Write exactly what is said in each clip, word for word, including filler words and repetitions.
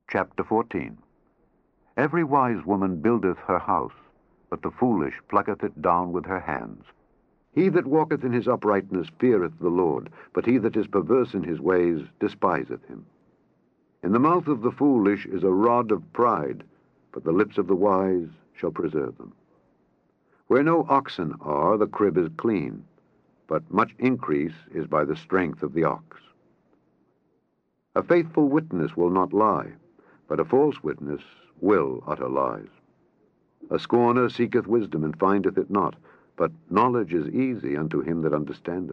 Chapter fourteen. Every wise woman buildeth her house, but the foolish plucketh it down with her hands. He that walketh in his uprightness feareth the Lord, but he that is perverse in his ways despiseth him. In the mouth of the foolish is a rod of pride, but the lips of the wise shall preserve them. Where no oxen are, the crib is clean, but much increase is by the strength of the ox. A faithful witness will not lie, but a false witness will utter lies. A scorner seeketh wisdom, and findeth it not, but knowledge is easy unto him that understandeth.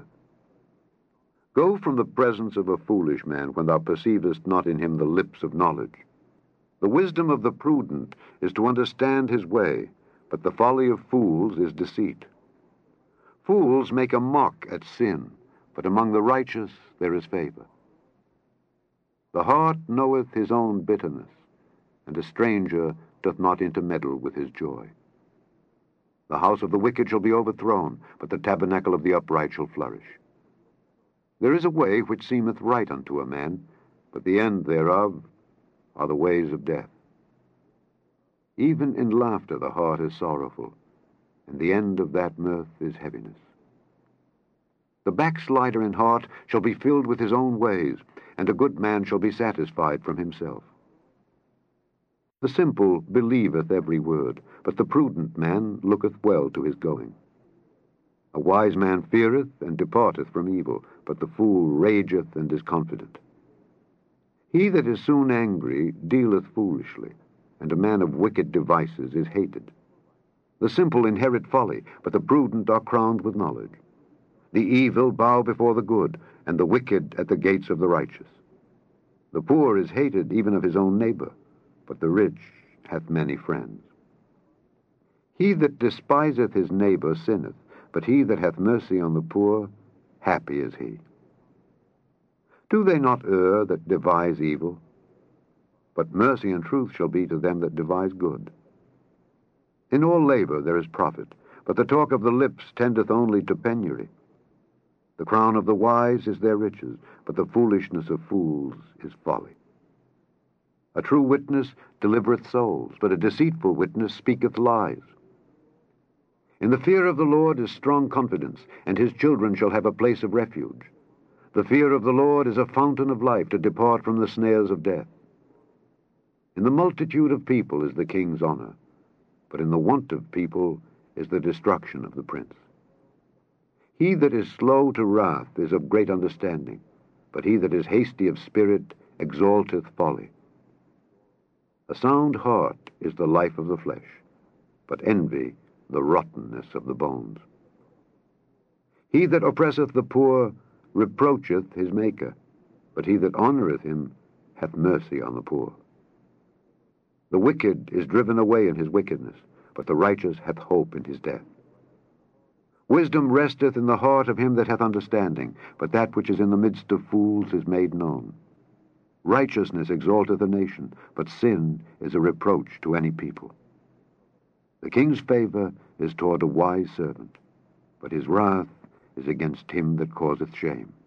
Go from the presence of a foolish man, when thou perceivest not in him the lips of knowledge. The wisdom of the prudent is to understand his way, but the folly of fools is deceit. Fools make a mock at sin, but among the righteous there is favor. The heart knoweth his own bitterness, and a stranger doth not intermeddle with his joy. The house of the wicked shall be overthrown, but the tabernacle of the upright shall flourish. There is a way which seemeth right unto a man, but the end thereof are the ways of death. Even in laughter the heart is sorrowful, and the end of that mirth is heaviness. The backslider in heart shall be filled with his own ways, and a good man shall be satisfied from himself. The simple believeth every word, but the prudent man looketh well to his going. A wise man feareth and departeth from evil, but the fool rageth and is confident. He that is soon angry dealeth foolishly, and a man of wicked devices is hated. The simple inherit folly, but the prudent are crowned with knowledge. The evil bow before the good, and the wicked at the gates of the righteous. The poor is hated even of his own neighbor, but the rich hath many friends. He that despiseth his neighbor sinneth, but he that hath mercy on the poor, happy is he. Do they not err that devise evil? But mercy and truth shall be to them that devise good. In all labor there is profit, but the talk of the lips tendeth only to penury. The crown of the wise is their riches, but the foolishness of fools is folly. A true witness delivereth souls, but a deceitful witness speaketh lies. In the fear of the Lord is strong confidence, and his children shall have a place of refuge. The fear of the Lord is a fountain of life, to depart from the snares of death. In the multitude of people is the king's honor, but in the want of people is the destruction of the prince. He that is slow to wrath is of great understanding, but he that is hasty of spirit exalteth folly. A sound heart is the life of the flesh, but envy the rottenness of the bones. He that oppresseth the poor reproacheth his Maker, but he that honoureth him hath mercy on the poor. The wicked is driven away in his wickedness, but the righteous hath hope in his death. Wisdom resteth in the heart of him that hath understanding, but that which is in the midst of fools is made known. Righteousness exalteth a nation, but sin is a reproach to any people. The king's favor is toward a wise servant, but his wrath is against him that causeth shame.